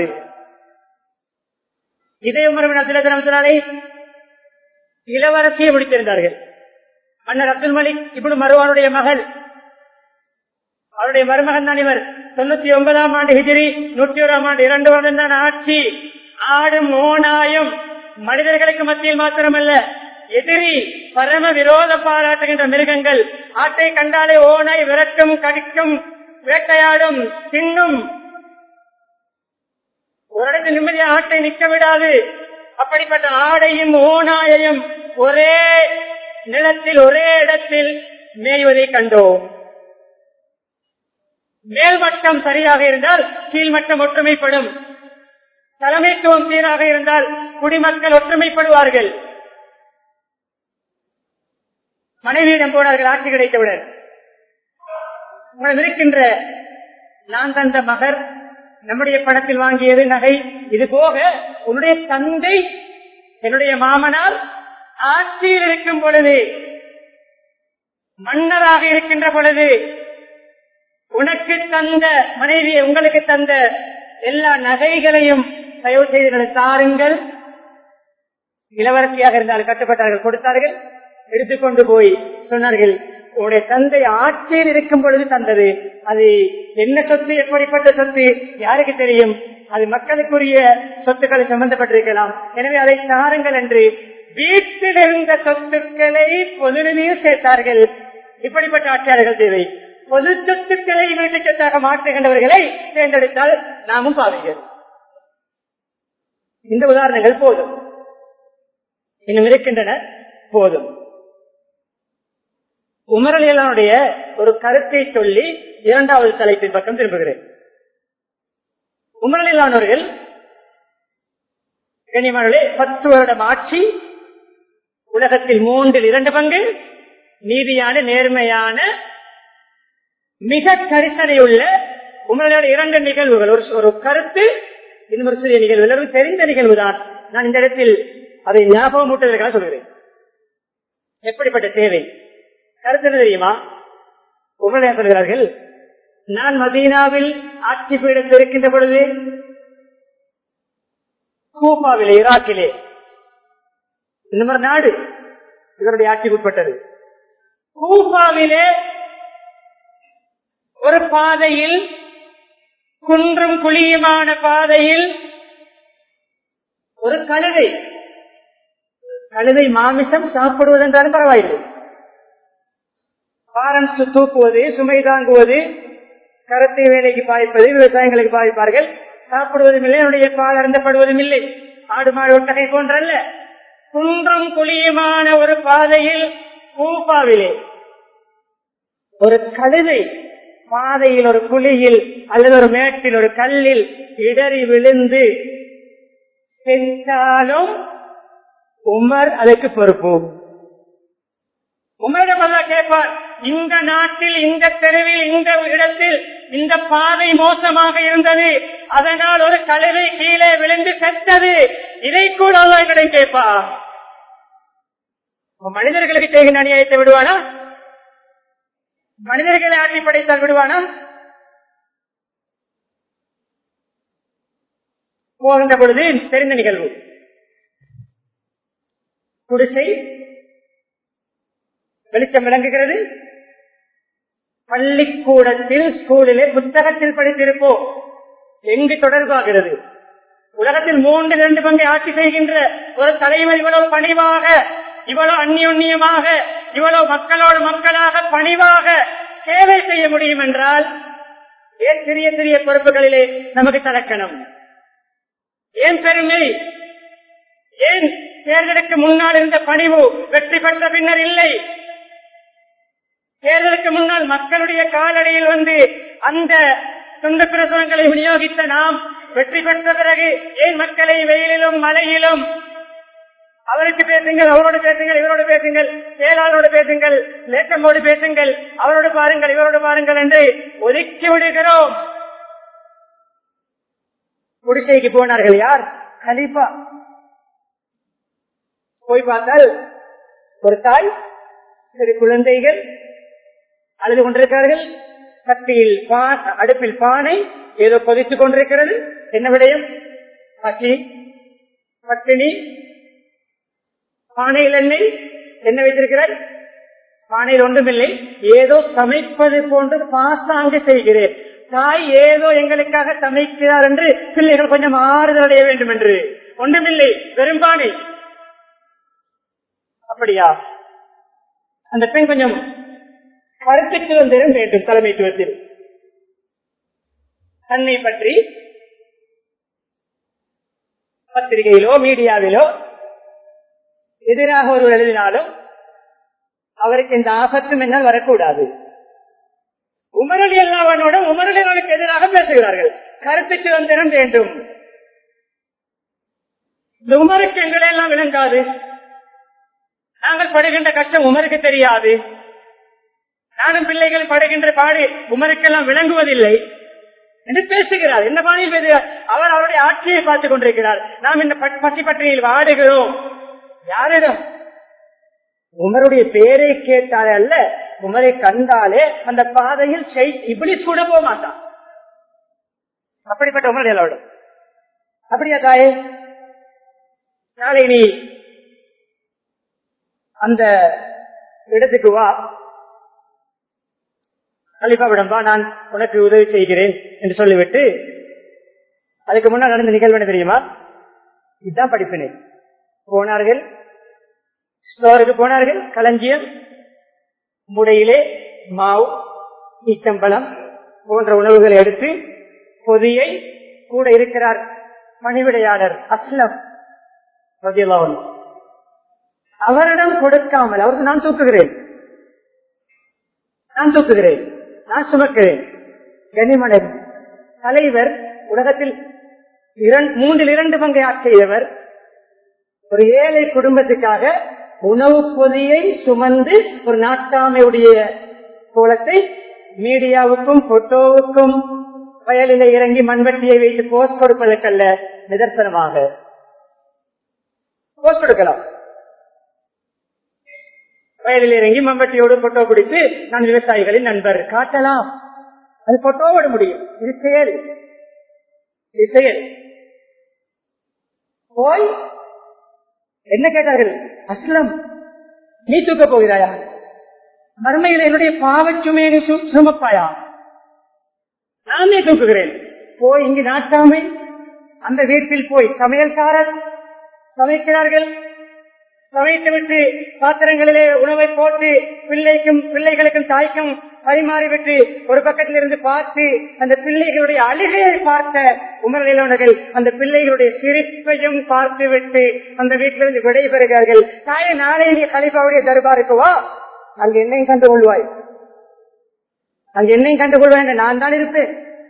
இதே உமர் பின் அப்துல் அசீஸ் ரஹ்மத்துல்லாஹி இளவரசியை முடித்திருந்தார்கள். மன்னர் அப்துல் மலிக் இப்னு மர்வானுடைய மகள், அவருடைய மருமகன் தான் இவர். 99ஆம் ஆண்டு ஹிஜ்ரி, 101ஆம் ஆண்டு 2 வருடம் தான் ஆட்சி. ஆடும் ஓனாயும் மனிதர்களுக்கு மத்தியில் மாத்திரமல்ல, எதிரி பரம விரோத பாராட்டுகின்ற மிருகங்கள், ஆட்டை கண்டாலே ஓனாய் விரட்டும், கடிக்கும், வேட்டையாடும், தின்னும். ஒரு இடத்தில் நிம்மதியாக ஆட்டை நிற்க விடாது. அப்படிப்பட்ட ஆடையும் ஓனாயையும் ஒரே நிலத்தில் ஒரே இடத்தில் மேய்வதை கண்டோம். மேல்மட்டம் சரியாக இருந்தால் கீழ்மட்டம் ஒற்றுமைப்படும். தலைமைத்துவம் சீராக இருந்தால் குடிமக்கள் ஒற்றுமைப்படுவார்கள். மனைவியிடம் போனார்கள் ஆட்சி கிடைத்தவுடன், உங்களிடம் இருக்கின்ற நான் தந்த மகர் நம்முடைய பணத்தில் வாங்கியது நகை. இது போக உன்னுடைய தந்தை என்னுடைய மாமனார் ஆட்சியில் இருக்கும் பொழுது, மன்னராக இருக்கின்ற பொழுது உனக்கு தந்த மனைவியை, உங்களுக்கு தந்த எல்லா நகைகளையும் தயவு செய்து தாருங்கள். இளவரசியாக இருந்தால் கட்டுப்பட்டார்கள், கொடுத்தார்கள். எடுத்துக்கொண்டு போய் சொன்னார்கள், உங்களுடைய தந்தை ஆட்சியில் இருக்கும் பொழுது தந்தது. அது என்ன சொத்து, எப்படிப்பட்ட சொத்து யாருக்கு தெரியும்? அது மக்களுக்குரிய சொத்துக்களை சம்பந்தப்பட்டிருக்கலாம். எனவே அதை தாருங்கள் என்று வீட்டில் இருந்த சொத்துக்களை பொது நிதியில் சேர்த்தார்கள். இப்படிப்பட்ட ஆட்சியாளர்கள் தேவை. பொது சொத்துக்களை வீட்டு சொத்தாக மாற்றுகின்றவர்களை தேர்ந்தெடுத்தால் நாமும் பாவிகள். இந்த உதாரணங்கள் போதும், இன்னும் இருக்கின்றன, போதும். உமர் ரலியல்லாஹுடைய ஒரு கருத்தை சொல்லி இரண்டாவது தலைப்பின் பக்கம் திரும்புகிறேன். உமர் ரலியல்லாஹு அவர்கள் கண்ணியமானவர்களே 10 வருடம் ஆட்சி, உலகத்தில் 2/3 பங்கு நீதியான, நேர்மையான, மிக கரிசனையுள்ள உமருடைய 2 நிகழ்வுகள். ஒரு கருத்து, இன்னொரு சிறிய நிகழ்வு, எல்லாரும் தெரிந்த நிகழ்வுதான். நான் இந்த இடத்தில் அதை ஞாபகம் ஊட்டுவதற்காக சொல்கிறேன். எப்படிப்பட்ட தேவை கருத்து தெரியுமா? உமர் சொல்கிறார்கள், நான் மதீனாவில் ஆட்சி பீடத்தில் இருக்கின்ற பொழுது கூபாவிலே, ஈராக்கிலே, இந்த மாதிரி நாடு இவருடைய ஆட்சிக்கு உட்பட்டது. கூபாவிலே ஒரு பாதையில், குன்றும் குழியுமான பாதையில் ஒரு கழுதை மாமிசம் சாப்பிடுவதென்றாலும் பரவாயில்லை, பாரம் தூக்குவது, சுமை தாங்குவது, கரத்தை வேலைக்கு பாய்ப்பது, விவசாயங்களுக்கு பாய்ப்பார்கள், சாப்பிடுவதும் இல்லை, என்னுடைய பால் அருந்தப்படுவதும் இல்லை, ஆடு மாடு ஒட்டகை போன்றல்ல. குன்றும் குழியுமான ஒரு பாதையில் கூபாவிலே ஒரு கழுதை பாதையில், ஒரு குழியில் அல்லது ஒரு மேட்டில், ஒரு கல்லில் இடறி விழுந்து சென்றாலும் உமர் அதற்கு பொறுப்பு. உமரிடம் கேட்பார், இந்த நாட்டில், இந்த தெருவில், இந்த இடத்தில் இந்த பாதை மோசமாக இருந்தது, அதனால் ஒரு கழுதை கீழே விழுந்து செத்தது, இதை கூட அல்லாஹ்விடம் கேட்பார். மனிதர்களுக்கு செய்கின்ற அநியாயத்தை விடுவானா? மனிதர்களை ஆட்சி படைத்தால் விடுவானா? போகின்ற பொழுது தெரிந்த நிகழ்வு, குடிசை வெளிச்சம் விளங்குகிறது. பள்ளிக்கூடத்தில், ஸ்கூலிலே, புத்தகத்தில் படித்திருப்போம். எங்கு தொடர்பாகிறது? உலகத்தில் 3/2 பங்கை ஆட்சி செய்கின்ற ஒரு தலைவர் இவ்வளவு பணிவாக, இவ்வளவு அந்நியுன்னியமாக, இவ்வளவு மக்களோடு மக்களாக பணிவாக சேவை செய்ய முடியும் என்றால் ஏன் சிறிய சிறிய பொறுப்புகளிலே நமக்கு தலக்கணம்? ஏன் பெருமை? ஏன் தேர்தலுக்கு முன்னால் இருந்த பணிவு வெற்றி பெற்ற பின்னர் இல்லை? தேர்தலுக்கு முன்னால் மக்களுடைய காலடியில் வந்து அந்த துண்டு பிரசுரங்களை விநியோகித்த நாம் வெற்றி பெற்ற பிறகு ஏன் மக்களை வெயிலிலும் மழையிலும் அவருக்கு பேசுங்கள், அவரோடு பேசுங்கள், இவரோடு பேசுங்கள், செயலாளரோடு பேசுங்கள், லேட்டமோடு பேசுங்கள், அவரோடு பாருங்கள், இவரோடு பாருங்கள் என்று ஒதுக்கி விடுகிறோம்? குடிசைக்கு போனார்கள் யார்? கலீஃபா. போய் பார்த்தால் ஒரு தாய், சிறு குழந்தைகள் அழுது கொண்டிருக்கிறார்கள். கத்தியில் அடுப்பில் பானை ஏதோ கொதித்துக் கொண்டிருக்கிறது. என்ன விடயம்? பசி, பட்டினி. பானையில் எண்ணெய் என்ன வைத்திருக்கிறார்? பானையில் ஒன்றுமில்லை, ஏதோ சமைப்பது போன்று பாசாங்கு செய்கிறேன். தாய் ஏதோ எங்களுக்காக சமைக்கிறார் என்று பிள்ளைகள் கொஞ்சம் ஆறுதல் அடைய வேண்டும் என்று. ஒன்றுமில்லை, வெறும் பானை. அப்படியா? அந்த பெண் கொஞ்சம் கருத்துக்கு வந்திடம் வேண்டும். தலைமைத்துவத்தில் தன்னை பற்றி பத்திரிகையிலோ மீடியாவிலோ எதிராக ஒருவர் எழுதினாலும் அவருக்கு இந்த ஆபத்தும் என்னால் வரக்கூடாது. உமர் ரலியல்லாஹு அன்ஹு உமர் ரலியல்லாஹுக்கு எதிராக பேசுகிறார்கள். கருத்துக்கு வந்திடம் வேண்டும். உமருக்கு எங்களை எல்லாம் விளங்காது, நாங்கள் படுகின்ற கஷ்டம் உமருக்கு தெரியாது, நானும் பிள்ளைகள் படுகின்ற பாடு உமருக்கெல்லாம் விளங்குவதில்லை. என்று பேசுகிறார். என்ன பாணியில் பேசுகிறார்? அவர் அவருடைய ஆட்சியை பார்த்துக் கொண்டிருக்கிறார். நாம் இந்த பசி பட்டினியில் வாடுகிறோம். யாரிடம்? உமருடைய பேரை கேட்டாலே அல்ல, உமரை கண்டாலே அந்த பாதையில் இப்லீஸ் கூட போக மாட்டான். அப்படிப்பட்ட உமர் எல்லாரோடும். அப்படியா தாயே? நாளை நீ அந்த இடத்துக்கு வா, கலிஃபாவிடம் வா, நான் உனக்கு உதவி செய்கிறேன் என்று சொல்லிவிட்டு, அதுக்கு முன்னால் நடந்த நிகழ்வு என்ன தெரியுமா? இதுதான் படிப்பினை. போனார்கள், ஸ்டோருக்கு போனார்கள், களஞ்சியம், முடையிலே மாவு, ஈச்சம்பழம் போன்ற உணவுகளை எடுத்து பொதியை, கூட இருக்கிறார் பணிவிடையாளர் அஸ்லம் ரலியல்லாஹு அன்ஹு, அவரிடம் கொடுக்காமல் அவருக்கு நான் தூக்குகிறேன், நான் சுமக்கிறேன். கனிமலர் தலைவர், உலகத்தில் 3/2 பங்கை ஆற்றியவர், ஒரு ஏழை குடும்பத்துக்காக உணவு பொதியை சுமந்து ஒரு நாட்டாமையுடைய கோலத்தை மீடியாவுக்கும் போட்டோவுக்கும் வயலில் இறங்கி மண்வெட்டியை வைத்து போஸ்ட் கொடுப்பதற்கல்ல, நிதர்சனமாக போஸ்ட் கொடுக்கலாம். வயலில் இறங்கி மண்வெட்டியோடு போட்டோ பிடித்து நான் விவசாயிகளின் நண்பர் காட்டலாம், அது போட்டோவோட முடியும். இது செயல். போய் என்ன கேட்டார்கள்? அஸ்லம், நீ தூக்க போகிறாயா? மறுமையில் என்னுடைய பாவச்சுமையை சுமப்பாயா? நானே தூக்குகிறேன். போய் இங்கு நாட்டாமை அந்த வீட்டில் போய் சமையல்காரர் சமைக்கிறார்கள், சமைத்துவிட்டு பாத்திரங்களிலே உணவை போட்டு பிள்ளைகளுக்கும் தாய்க்கும் பரிமாறிவிட்டு ஒரு பக்கத்தில் இருந்து பார்த்து அந்த பிள்ளைகளுடைய அழுகையை பார்த்த உமரவர்கள் அந்த பிள்ளைகளுடைய சிரிப்பையும் பார்த்து விட்டு அந்த வீட்டிலிருந்து விடைபெறுகிறார்கள். தாயை, நாளை நீ கலிஃபாவுடைய தர்பாருக்கு வா, அங்கு என்னையும் கண்டுகொள்வாய், என்று நான் தான் இருப்பேன்.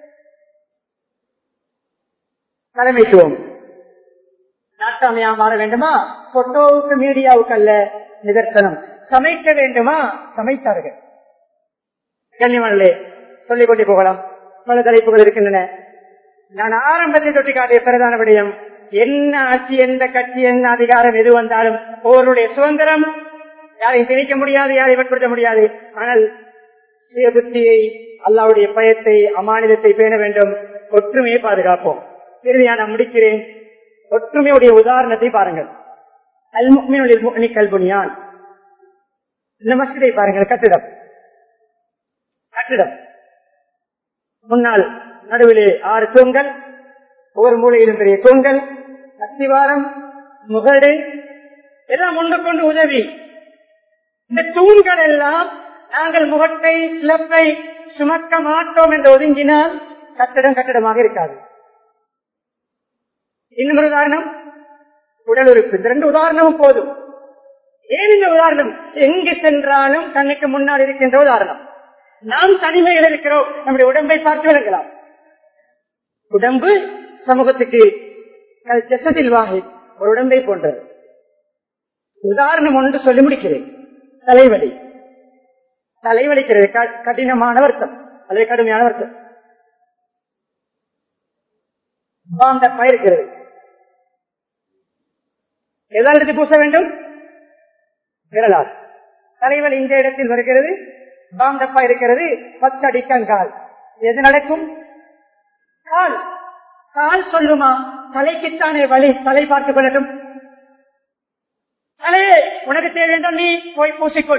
தலைமைத்துவம் நாட்டாமையா மாற வேண்டுமா? போட்டோவுக்கு மீடியாவுக்கு அல்ல, நிதர்சனம். சமைக்க வேண்டுமா? சமைத்தார்கள். கண்ணியமானே, சொல்லிக் கொண்டே போகலாம், பல தலைப்புகள் இருக்கின்றன. நான் ஆரம்பத்தில் தொட்டி காட்டிய பிரதான விடயம், என்ன ஆட்சி, எந்த கட்சி, என்ன அதிகாரம் எது வந்தாலும் ஒருவருடைய சுதந்திரம், யாரையும் திணிக்க முடியாது, யாரையும் வற்புறுத்த முடியாது. ஆனால் சுய புத்தியை, அல்லாஹ்வுடைய பயத்தை, அமானிதத்தை பேண வேண்டும், ஒற்றுமையை பாதுகாப்போம். இறுதியாக நான் முடிக்கிறேன். ஒற்றுமையுடைய உதாரணத்தை பாருங்கள். அல் முஃமினு லில் முஃமினி கல் புன்யான். இந்த மஸ்ஜிதை பாருங்கள், கட்டிடம். முன்னால் நடுவிலே 6 தூண்கள், ஒவ்வொரு மூலையிலும் பெரிய தூண்கள், அஸ்திவாரம், முகடு எல்லாம் ஒன்று கொண்டு உதவி. இந்த தூண்கள் எல்லாம் நாங்கள் முகட்டை சிலப்பை சுமக்க மாட்டோம் என்று ஒதுங்கினால் கட்டடமாக இருக்காது. இன்னும் ஒரு உதாரணம், உடல் உறுப்பு. இந்த 2 உதாரணமும் போதும். ஏன் இந்த உதாரணம்? எங்கு சென்றாலும் கண்ணுக்கு முன்னால் இருக்கின்ற உதாரணம். நாம் தனிமையில் இருக்கிறோம், நம்முடைய உடம்பை பார்த்து விளங்கலாம். உடம்பு சமூகத்துக்கு ஜஸதில் வாஹித், ஒரு உடம்பை போன்றது. உதாரணம் ஒன்று சொல்லி முடிக்கிறேன். தலைவலிக்கிறது, கடினமான வருத்தம் அல்லது கடுமையான வருத்தம். பாண்டப்பா இருக்கிறது, எதால் எடுத்து பூச வேண்டும்? விரலால். தலைவலி இந்த இடத்தில் வருகிறது, பாண்டப்பா இருக்கிறது, 10 அடிக்கங்கால். எது நடக்கும்? கால் சொல்லுமா? தலைக்குத்தானே வலி, தலை பார்த்துக் கொள்ளட்டும். தலையே, உனக்கு தேவையென்றால் நீ போய் பூசிக்கொள்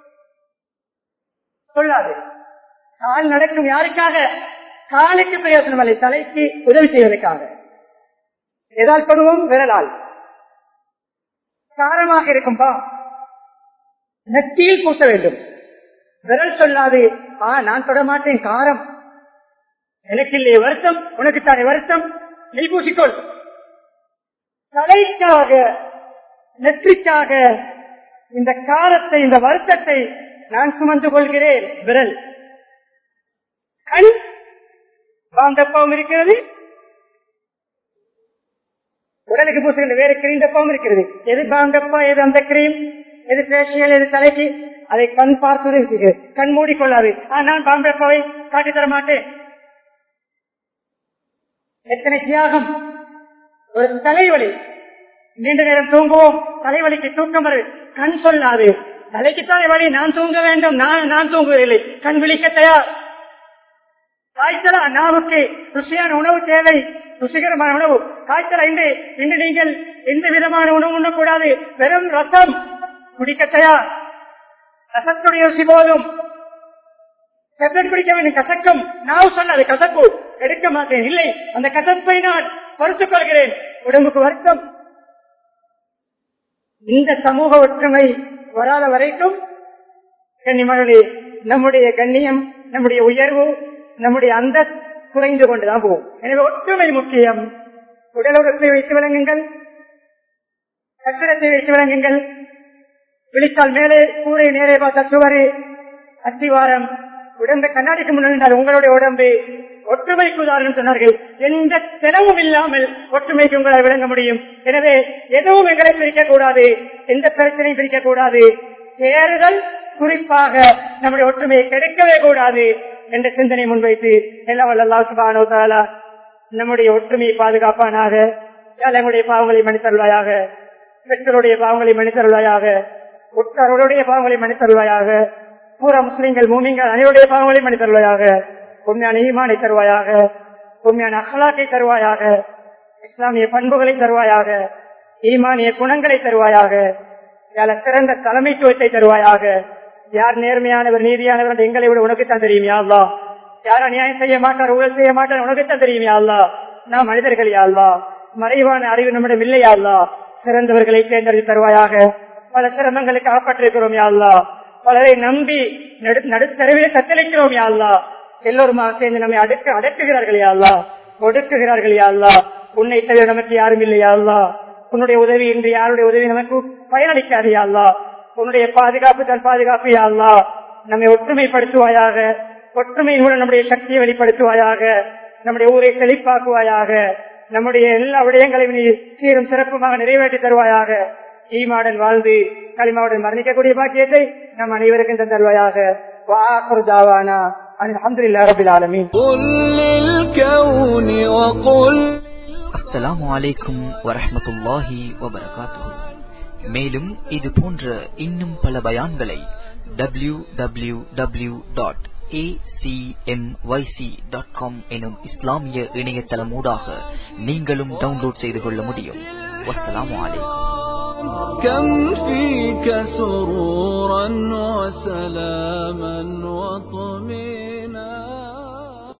சொல்லாது. கால் நடக்கும் யாருக்காக? காலுக்கு பிரயோசனம் அல்ல, தலைக்கு உதவி செய்வதற்காக. எதால் தொடுவோம்? விரலால். காரமாக இருக்கும்பா, நெற்றியில் பூச வேண்டும். விரல் சொல்லாது, நான் தொட மாட்டேன், காரம், எனக்கு இல்லையே வருத்தம், உனக்குத்தானே வருத்தம், நீ பூசிக்கொள். தலைக்காக, நெற்றிக்காக இந்த காரத்தை, இந்த வருத்தத்தை நான் சுமந்து கொள்கிறேன். விரல். கண் பாண்டப்பாவும் இருக்கிறது, உடலுக்கு பூசுகின்ற வேறு கிரீம் டப்பாவும் இருக்கிறது. எது பாண்டப்பா, எது அந்த கிரீம், எது பேசியல், எது தலைக்கு, அதை கண் பார்த்து கண் மூடிக்கொள்ளாது. நான் பாண்டப்பாவை காட்டி தர மாட்டேன். எத்தனை தியாகம். ஒரு தலைவலி, நீண்ட நேரம் தூங்குவோம், தலைவலிக்கு தூக்கம் வரு, கண் சொல்லாது, தலைக்குத்தானே வழி, நான் தூங்க வேண்டும், நான் தூங்குவதில்லை, கண் விழிக்க தயார். காய்ச்சலா, நாவுக்கு ருசியான உணவு தேவை, ருசிகரமான உணவு. காய்ச்சலா, இன்று நீங்கள் எந்த விதமான உணவு உண்ணக்கூடாது, வெறும் ரசம் குடிக்க தயார். ரசத்துடைய ருசி போதும். குடிக்க வேண்டும், கசக்கும், நான் சொன்னது கசப்பு, எடுக்க மாட்டேன், இல்லை, அந்த கசப்பை நான் பொறுத்துக் கொள்கிறேன், உடம்புக்கு வருத்தம். இந்த சமூக ஒற்றுமை வராத வரைக்கும் கண்ணியமானவர்களே, நம்முடைய கண்ணியம், நம்முடைய உயர்வு, நம்முடைய அந்த குறைந்து கொண்டுதான் போகும். எனவே ஒற்றுமை முக்கியம். உடலுறப்பை வைத்து விளங்குங்கள், கட்டிடத்தை வைத்து விளங்குங்கள். விழித்தால் மேலே கூரை, நேரே பார்த்த சுவரு, அத்திவாரம், உடம்பை கண்ணாடிக்கு முன்னால் உங்களுடைய உடம்பு ஒற்றுமைக்கு உதாரணம் சொன்னார்கள். எந்த செலவும் இல்லாமல் ஒற்றுமைக்கு உங்களால் விளங்க முடியும். எனவே எதுவும் எங்களை பிரிக்கக்கூடாது, எந்த பிரச்சனையும் பிரிக்கக்கூடாது. தேர்தல் குறிப்பாக நம்முடைய ஒற்றுமையை கெடுக்கவே கூடாது என்ற சிந்தனை முன்வைத்து எல்லாம் வல்ல அல்லாஹ் சுப்ஹானஹு வ தஆலா நம்முடைய ஒற்றுமையை பாதுகாப்பானாக. நம்முடைய பாவங்களை மன்னித்தருள்வாயாக, பெற்றோருடைய பாவங்களை மன்னித்தருள்வாயாக, உற்றாருடைய பாவங்களை மன்னித்தருள்வாயாக, பூரா முஸ்லிம்கள் மூமின்கள் அனைவருடைய பாவங்களை மன்னித்தருள்வாயாக. உண்மையான ஈமானை தருவாயாக, உண்மையான அக்லாக்கை தருவாயாக, இஸ்லாமிய பண்புகளை தருவாயாக, ஈமானிய குணங்களை தருவாயாக, சிறந்த தலைமைத்துவத்தை தருவாயாக. யார் நேர்மையானவர், நீதியானவர் எங்களை விட உனக்குத்தான் தெரியும் யா அல்லாஹ். யார் அநியாயம் செய்ய மாட்டார், ஊழல் செய்ய மாட்டார், உனக்குத்தான் தெரியும் யா அல்லாஹ். நாம் மனிதர்கள் யா அல்லாஹ், மறைவான அறிவு நம்மிடம் இல்லை யா அல்லாஹ். சிறந்தவர்களை தேர்ந்தெடுத்து தருவாயாக. பல சிரமங்களுக்கு ஆப்பட்டிருக்கிறோம் யா அல்லாஹ், பலரை நம்பி நடுத்தரவிலே தத்தளிக்கிறோம் யா அல்லாஹ். எல்லோருமாக சேர்ந்து நம்மை அடக்குகிறார்கள் யா அல்லாஹ், ஒடுக்குகிறார்கள் யா அல்லாஹ். உன்னை தவிர நமக்கு யாரும் இல்லை யா அல்லாஹ். உன்னுடைய உதவி இன்றி யாருடைய உதவி நமக்கு பயனளிக்காது யா அல்லாஹ். உன்னுடைய பாதுகாப்பு தன் பாதுகாப்பு யா அல்லாஹ். நம்மை ஒற்றுமைப்படுத்துவாயாக. ஒற்றுமையின் மூலம் நம்முடைய சக்தியை வெளிப்படுத்துவாயாக. நம்முடைய ஊரை செழிப்பாக்குவாயாக. நம்முடைய எல்லா விடயங்களையும் நீ சீரும் சிறப்புமாக நிறைவேற்றி தருவாயாக. ஈமாடன் வாழ்ந்து களிமாவுடன் மரணிக்கக்கூடிய பாக்கியத்தை நம் அனைவருக்கும் தருவாயாக. வாஹிரு தாவானா அல்ஹம்துலில்லாஹி ரப்பில் ஆலமீன். அஸ்ஸலாமு அலைக்கும் வரஹ்மத்துல்லாஹி வபரகாத்துஹு. மேலும் இது போன்ற இன்னும் பல பயான்களை www.acmyc.com எனும் இஸ்லாமிய இணையதளம் ஊடாக நீங்களும் டவுன்லோட் செய்து கொள்ள முடியும். வஸ்ஸலாமு அலைக்கும். كم فيك سرورا وسلاما وطمئنا